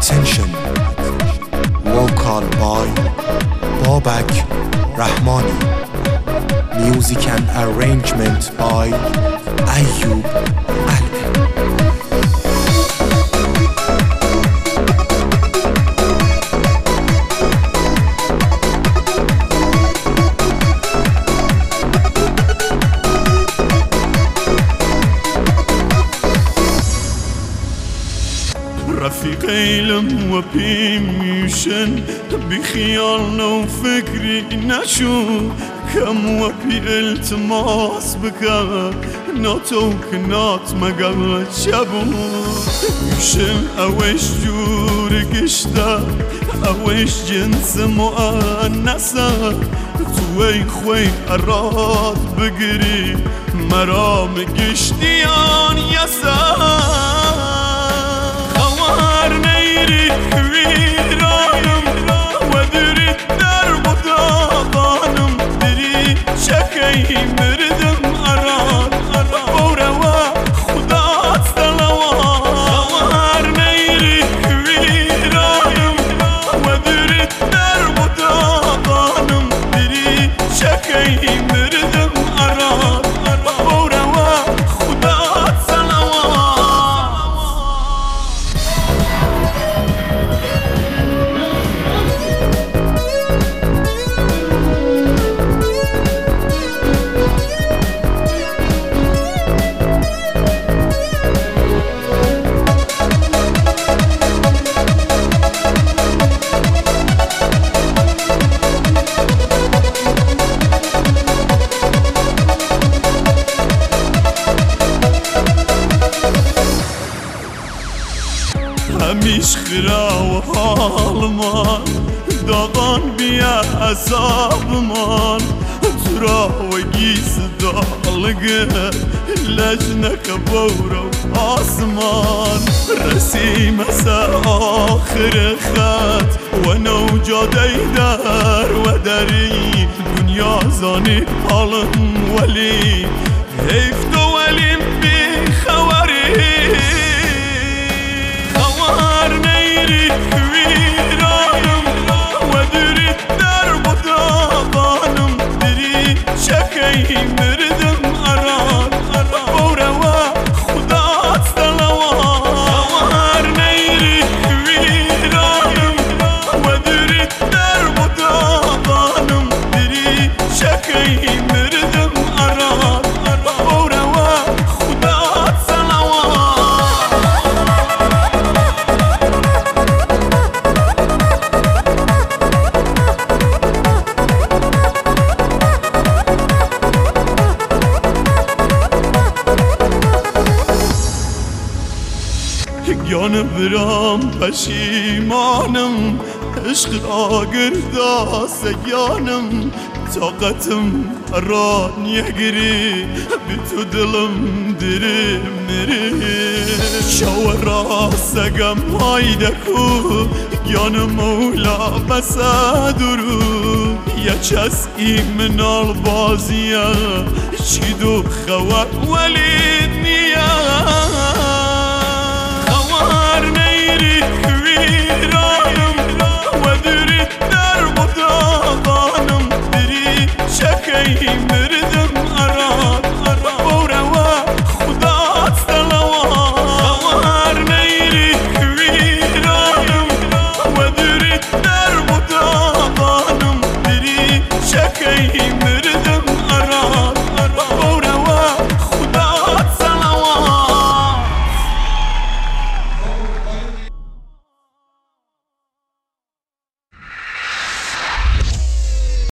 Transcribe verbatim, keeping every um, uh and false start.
Attention. Vocal by Babak Rahmani. Music and arrangement by Ayub Ali. رفيقي لم وبيميشن بخيالنا وفكري نشوف كم وبي التماس بك نوتوك نوت مقال شبو يشن اويش جورك اشتا اويش جنس مؤنسة توي خوي اراد بقري مرامك اشتيان يسا نيري ويرانم ودري درب داغانم دري شكي مردم أراد وروا خدا صلوات نيري ويرانم ودري درب داغانم دري شكي مردم أراد وروا خدا همیش خرا و حالمان داغان بیا عذابمان ترا و گیس دالگه لجنک بورو آسمان رسیم سر آخر خط و نوجاده در و دری دنیا زانی حالم ولی حیف تو ولیم بی خوری نيري ويرانم ودري درب داغانم دري شكي مردم أراد وروا خدا صلوات نيري ويرانم ودري درب داغانم دري شكي مردم أراد وروا خدا صلوات یان برام پشیمانم عشق را گردا سیانم طاقتم را نیگری بی تو دلم دری مری شاورا سگم هایدکو یان مولا بسادرو یا چس ایمنال بازیا چیدو خواه ولید نیا نيري ويرانم ودري درب داغانم دري شكي مردم أراد وروا خدا صلوات نيري ويرانم ودري درب داغانم دري شكي